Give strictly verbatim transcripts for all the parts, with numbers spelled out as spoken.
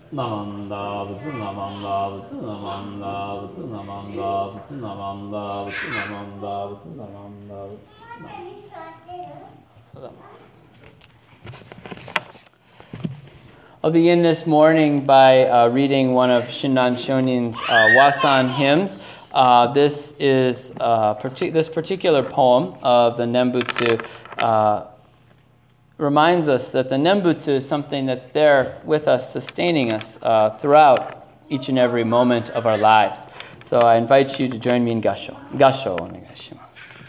Namanda, Butsu Namanda, Butsu Namanda, Butsu Namanda, Butsu Namanda, Butsu Namanda, Butsu Namanda, Butsu I'll begin this morning by uh, reading one of Shinran Shonin's uh, Wasan hymns. Uh, this is uh, partic- this particular poem of the Nembutsu uh, reminds us that the Nembutsu is something that's there with us, sustaining us uh, throughout each and every moment of our lives. So I invite you to join me in Gasho. Gasho onegaishimasu.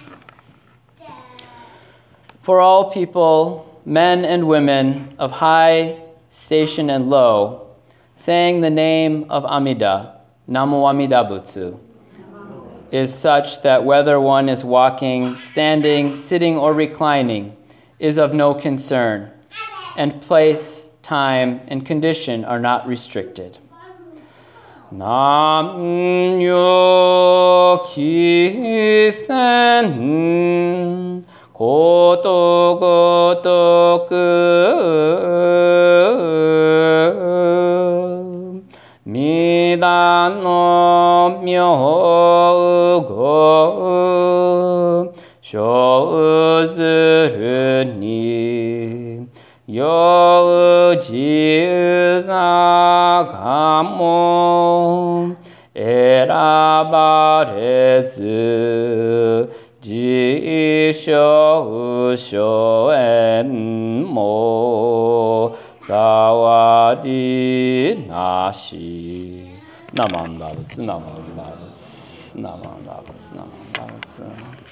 For all people, men and women of high station and low, saying the name of Amida, Namo Amida Butsu, is such that whether one is walking, standing, sitting, or reclining is of no concern, and place, time, and condition are not restricted. Nam yo kisen koto gotoku midan no myō shōzuru ni yōjiza kamo erabarezu jishō shōen mo sawari nashi. Namanda butsu, namanda butsu, namanda butsu, namanda butsu.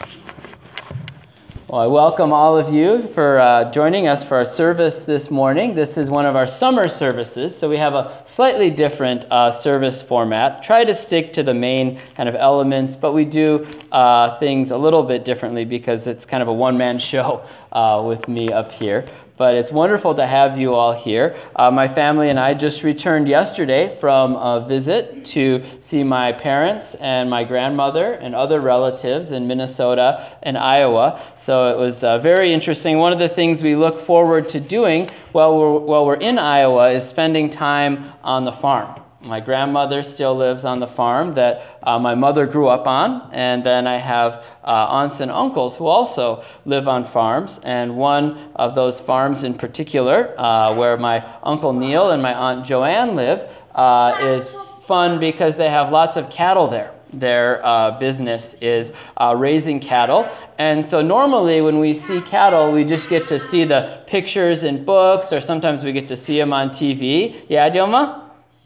Well, I welcome all of you for uh, joining us for our service this morning. This is one of our summer services, so we have a slightly different uh, service format. Try to stick to the main kind of elements, but we do uh, things a little bit differently because it's kind of a one-man show uh, with me up here. But it's wonderful to have you all here. Uh, my family and I just returned yesterday from a visit to see my parents and my grandmother and other relatives in Minnesota and Iowa. So it was uh, very interesting. One of the things we look forward to doing while we're, while we're in Iowa is spending time on the farm. My grandmother still lives on the farm that uh, my mother grew up on, and then I have uh, aunts and uncles who also live on farms, and one of those farms in particular, uh, where my Uncle Neil and my Aunt Joanne live, uh, is fun because they have lots of cattle there. Their uh, business is uh, raising cattle, and so normally when we see cattle, we just get to see the pictures in books, or sometimes we get to see them on T V. Yeah, Dilma?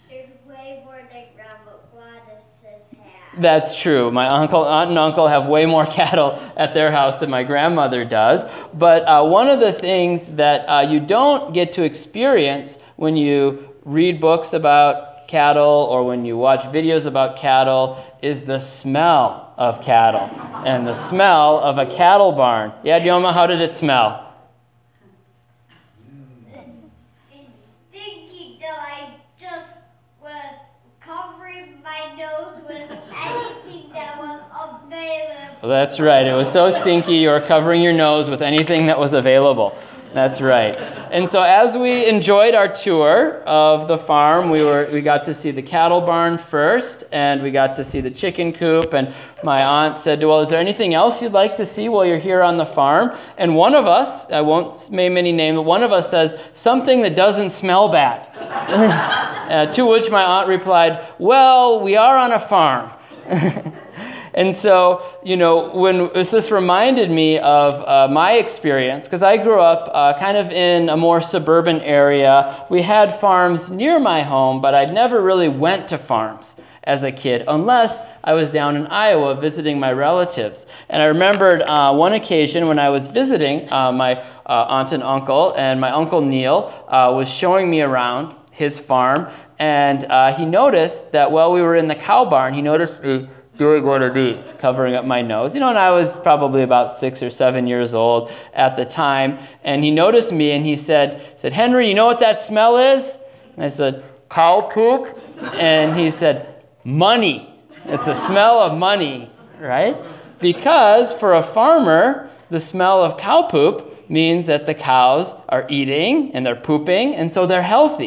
That's true. My uncle, aunt and uncle have way more cattle at their house than my grandmother does. But uh, one of the things that uh, you don't get to experience when you read books about cattle or when you watch videos about cattle is the smell of cattle and the smell of a cattle barn. Yeah, Dioma, how did it smell? That's right. It was so stinky, you were covering your nose with anything that was available. That's right. And so as we enjoyed our tour of the farm, we were we got to see the cattle barn first, and we got to see the chicken coop. And my aunt said, well, is there anything else you'd like to see while you're here on the farm? And one of us, I won't name any name, but one of us says, something that doesn't smell bad. uh, to which my aunt replied, well, we are on a farm. And so, you know, when this reminded me of uh, my experience, because I grew up uh, kind of in a more suburban area. We had farms near my home, but I never really went to farms as a kid, unless I was down in Iowa visiting my relatives. And I remembered uh, one occasion when I was visiting uh, my uh, aunt and uncle, and my Uncle Neil uh, was showing me around his farm, and uh, he noticed that while we were in the cow barn, he noticed me doing one of these, covering up my nose. You know, and I was probably about six or seven years old at the time. And he noticed me and he said, said, Henry, you know what that smell is? And I said, cow poop. And he said, money. It's a smell of money, right? Because for a farmer, the smell of cow poop means that the cows are eating and they're pooping, and so they're healthy.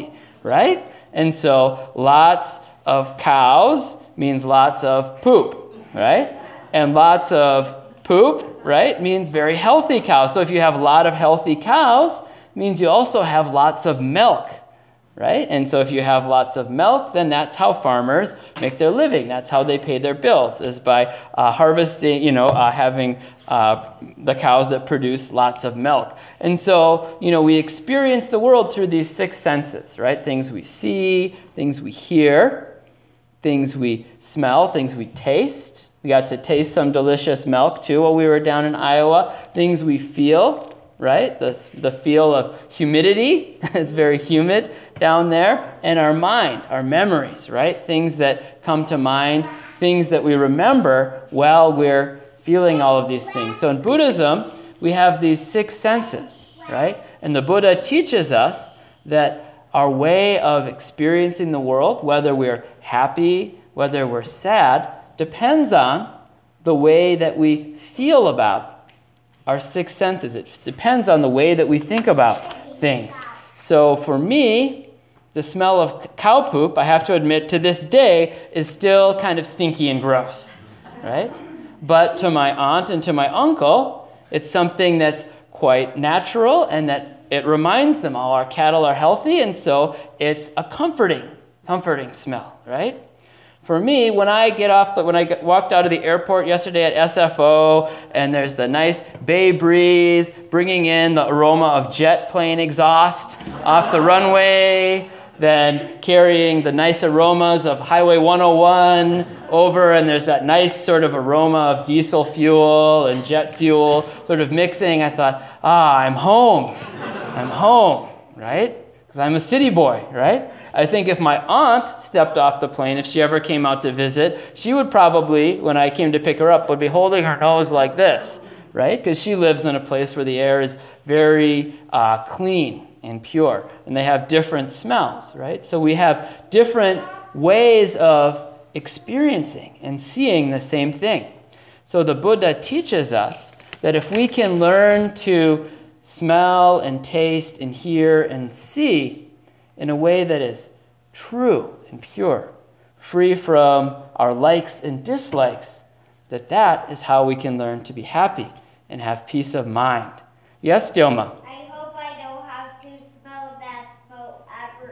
right? And so lots of cows means lots of poop, right? And lots of poop, right, means very healthy cows. So if you have a lot of healthy cows, it means you also have lots of milk, right? And so if you have lots of milk, then that's how farmers make their living. That's how they pay their bills, is by uh, harvesting, you know, uh, having uh, the cows that produce lots of milk. And so, you know, we experience the world through these six senses, right? Things we see, things we hear, things we smell, things we taste. We got to taste some delicious milk, too, while we were down in Iowa. Things we feel, right? The, the feel of humidity. It's very humid down there. And our mind, our memories, right? Things that come to mind, things that we remember while we're feeling all of these things. So in Buddhism, we have these six senses, right? And the Buddha teaches us that our way of experiencing the world, whether we're happy, whether we're sad, depends on the way that we feel about our six senses. It depends on the way that we think about things. So for me, the smell of cow poop, I have to admit, to this day, is still kind of stinky and gross, right? But to my aunt and to my uncle, it's something that's quite natural and that it reminds them all our cattle are healthy, and so it's a comforting, comforting smell, right? For me, when I get off, the, when I walked out of the airport yesterday at S F O, and there's the nice bay breeze bringing in the aroma of jet plane exhaust off the runway, then carrying the nice aromas of Highway one oh one over, and there's that nice sort of aroma of diesel fuel and jet fuel sort of mixing, I thought, ah, I'm home. I'm home, right? Because I'm a city boy, right? I think if my aunt stepped off the plane, if she ever came out to visit, she would probably, when I came to pick her up, would be holding her nose like this, right? Because she lives in a place where the air is very uh, clean and pure, and they have different smells, right? So we have different ways of experiencing and seeing the same thing. So the Buddha teaches us that if we can learn to smell and taste and hear and see in a way that is true and pure, free from our likes and dislikes, that that is how we can learn to be happy and have peace of mind. Yes, Dilma? I hope I don't have to smell that smoke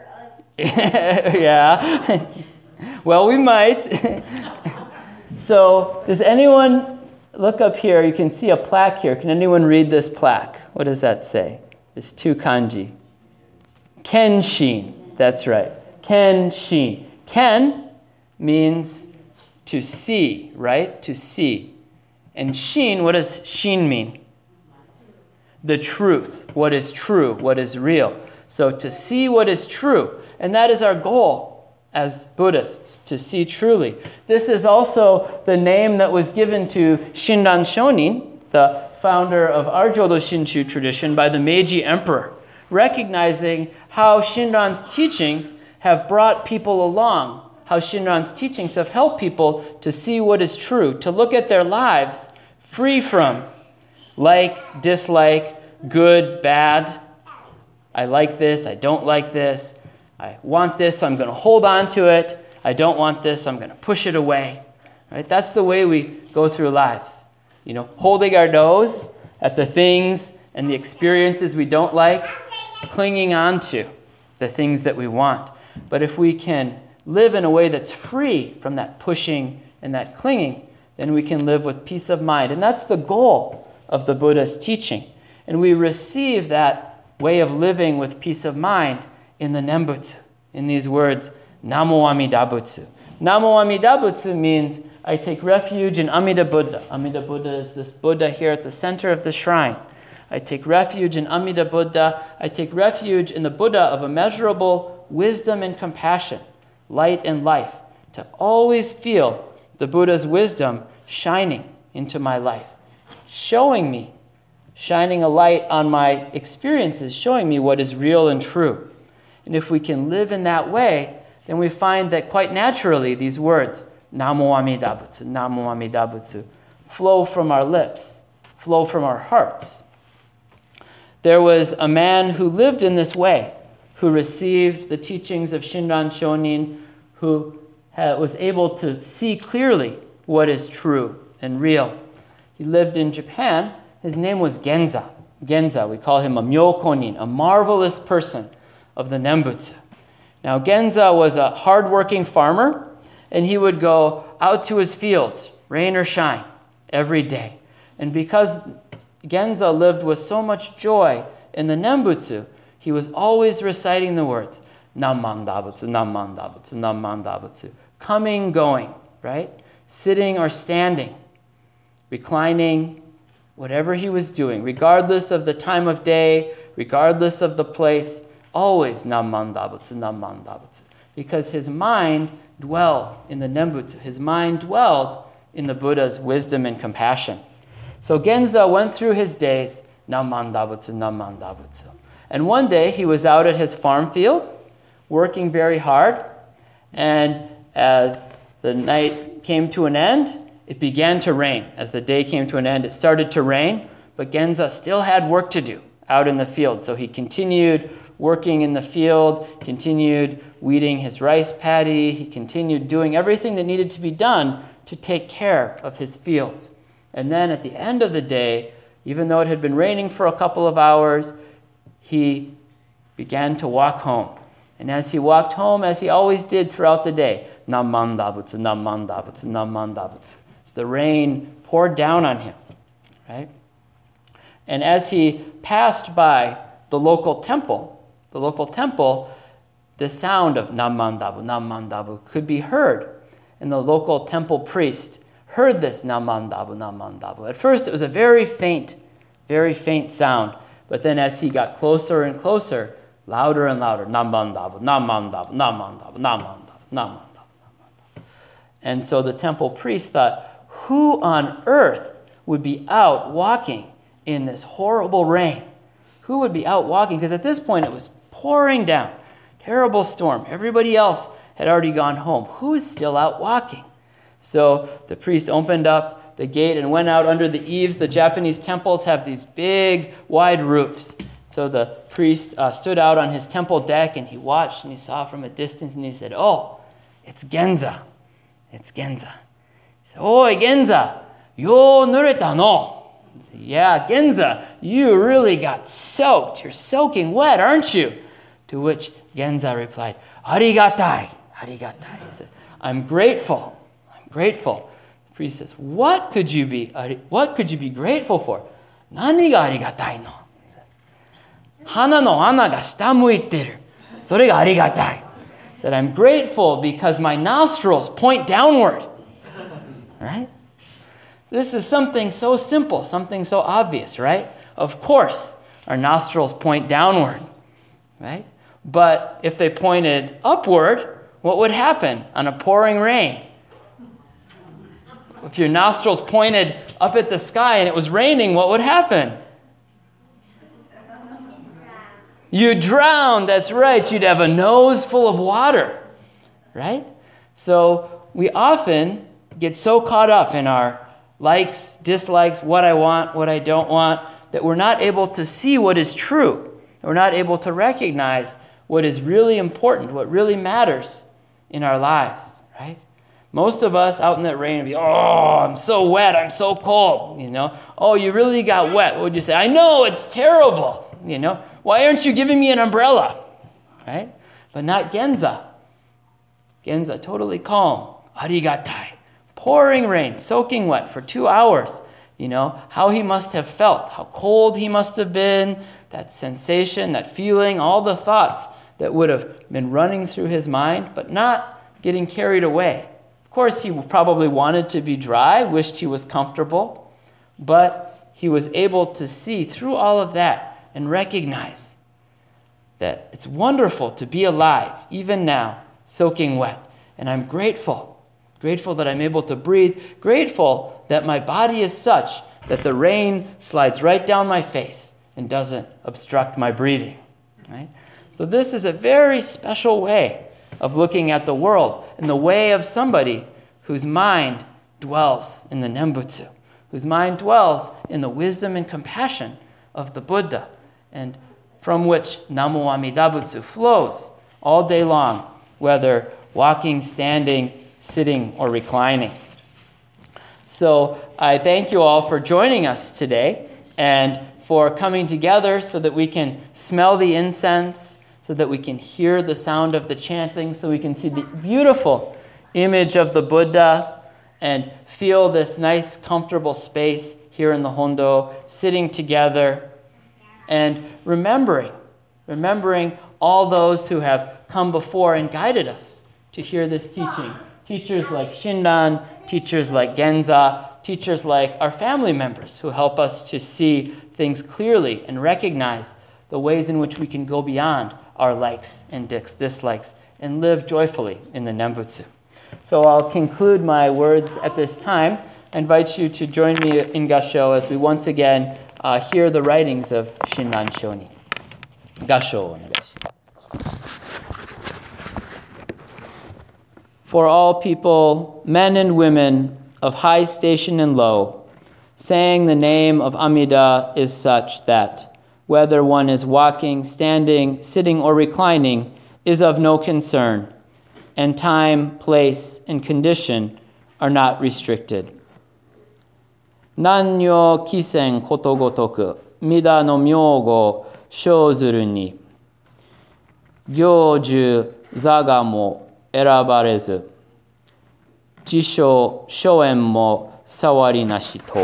ever again. Yeah. Well, we might. So, does anyone look up here? You can see a plaque here. Can anyone read this plaque? What does that say? There's two kanji. Kenshin. That's right. Kenshin. Ken means to see, right? To see. And shin, what does shin mean? The truth. What is true? What is real? So to see what is true. And that is our goal as Buddhists, to see truly. This is also the name that was given to Shinran Shonin, the founder of our Jodo Shinshu tradition, by the Meiji Emperor, recognizing how Shinran's teachings have brought people along, how Shinran's teachings have helped people to see what is true, to look at their lives free from like, dislike, good, bad. I like this, I don't like this. I want this, so I'm going to hold on to it. I don't want this, so I'm going to push it away. Right? That's the way we go through lives. You know, holding our nose at the things and the experiences we don't like, clinging on to the things that we want. But if we can live in a way that's free from that pushing and that clinging, then we can live with peace of mind. And that's the goal of the Buddha's teaching. And we receive that way of living with peace of mind in the Nembutsu, in these words, Namo Amida Butsu. Namo Amida Butsu means I take refuge in Amida Buddha. Amida Buddha is this Buddha here at the center of the shrine. I take refuge in Amida Buddha. I take refuge in the Buddha of immeasurable wisdom and compassion, light and life, to always feel the Buddha's wisdom shining into my life, showing me, shining a light on my experiences, showing me what is real and true. And if we can live in that way, then we find that quite naturally these words, Namo Amida Butsu, Namo Amida Butsu, flow from our lips, flow from our hearts. There was a man who lived in this way, who received the teachings of Shinran Shonin, who ha- was able to see clearly what is true and real. He lived in Japan. His name was Genza. Genza, we call him a myokonin, a marvelous person of the Nembutsu. Now, Genza was a hardworking farmer, and he would go out to his fields, rain or shine, every day. And because Genza lived with so much joy in the Nembutsu, he was always reciting the words, Namman Dabutsu, Namman Dabutsu, Namman Dabutsu, coming, going, right? Sitting or standing, reclining, whatever he was doing, regardless of the time of day, regardless of the place, always Namman Dabutsu, Namman Dabutsu, because his mind dwelled in the Nembutsu. His mind dwelled in the Buddha's wisdom and compassion. So Genza went through his days, Namman Dabutsu, Namman Dabutsu. And one day he was out at his farm field, working very hard, and as the night came to an end, it began to rain. As the day came to an end, it started to rain, but Genza still had work to do out in the field. So he continued working in the field, continued weeding his rice paddy, he continued doing everything that needed to be done to take care of his fields. And then at the end of the day, even though it had been raining for a couple of hours, he began to walk home. And as he walked home, as he always did throughout the day, Namman Dabutsu, Namman Dabutsu, Namman Dabutsu. So the rain poured down on him, right? And as he passed by the local temple, the local temple, the sound of Namman Dabu, Namman Dabu could be heard. And the local temple priest heard this Namman Dabu, Namman Dabu. At first, it was a very faint, very faint sound. But then as he got closer and closer, louder and louder, Namman Dabu, Namman Dabu, Namman Dabu, Namman Dabu, Namman Dabu, Namman Dabu. And so the temple priest thought, who on earth would be out walking in this horrible rain? Who would be out walking? Because at this point it was pouring down, terrible storm. Everybody else had already gone home. Who is still out walking? So the priest opened up the gate and went out under the eaves. The Japanese temples have these big, wide roofs. So the priest uh, stood out on his temple deck and he watched and he saw from a distance and he said, oh, it's Genza. It's Genza. He said, Oi, Genza, yo nureta no. He said, yeah, Genza, you really got soaked. You're soaking wet, aren't you? To which Genza replied, Arigatai, arigatai. He says, I'm grateful. I'm grateful. The priest says, what could you be, what could you be grateful for? Nani ga arigatai no? Hana no ana ga shita muiteru. Sore ga arigatai. He said, I'm grateful because my nostrils point downward. Right? This is something so simple, something so obvious, right? Of course, our nostrils point downward, right? But if they pointed upward, what would happen on a pouring rain? If your nostrils pointed up at the sky and it was raining, what would happen? You'd drown, that's right. You'd have a nose full of water, right? So we often get so caught up in our likes, dislikes, what I want, what I don't want, that we're not able to see what is true. We're not able to recognize what is really important, what really matters in our lives, right? Most of us out in that rain would be, oh, I'm so wet, I'm so cold, you know. Oh, you really got wet. What would you say? I know, it's terrible, you know. Why aren't you giving me an umbrella, right? But not Genza. Genza, totally calm, arigatai. Pouring rain, soaking wet for two hours, you know, how he must have felt, how cold he must have been, that sensation, that feeling, all the thoughts that would have been running through his mind, but not getting carried away. Of course, he probably wanted to be dry, wished he was comfortable, but he was able to see through all of that and recognize that it's wonderful to be alive, even now, soaking wet. And I'm grateful, grateful that I'm able to breathe, grateful that my body is such that the rain slides right down my face and doesn't obstruct my breathing, right? So this is a very special way of looking at the world, in the way of somebody whose mind dwells in the Nembutsu, whose mind dwells in the wisdom and compassion of the Buddha. And from which Namo Amida Butsu flows all day long, whether walking, standing, sitting, or reclining. So I thank you all for joining us today and for coming together so that we can smell the incense, so that we can hear the sound of the chanting, so we can see the beautiful image of the Buddha and feel this nice, comfortable space here in the Hondo, sitting together and remembering, remembering all those who have come before and guided us to hear this teaching. Teachers like Shinran, teachers like Genza, teachers like our family members who help us to see things clearly and recognize the ways in which we can go beyond our likes and dis- dislikes and live joyfully in the Nembutsu. So I'll conclude my words at this time. I invite you to join me in Gasho as we once again uh, hear the writings of Shinran Shoni. Gasho. For all people, men and women of high station and low, saying the name of Amida is such that, whether one is walking, standing, sitting, or reclining, is of no concern, and time, place, and condition are not restricted. Nanyo kisen koto gotoku, mida no myogo shōzuru ni, gyōju zaga mo erabarezu, jisho shoen mo sawari nashi to.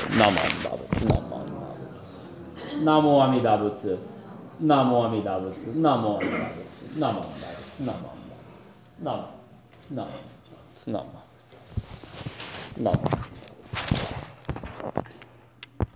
Namo Amida Butsu. Namo Amida Butsu. Namo Amida Butsu. Namo Amida Butsu. Namo Amida Butsu. Namo. Namo. Namo. Namo. Namo.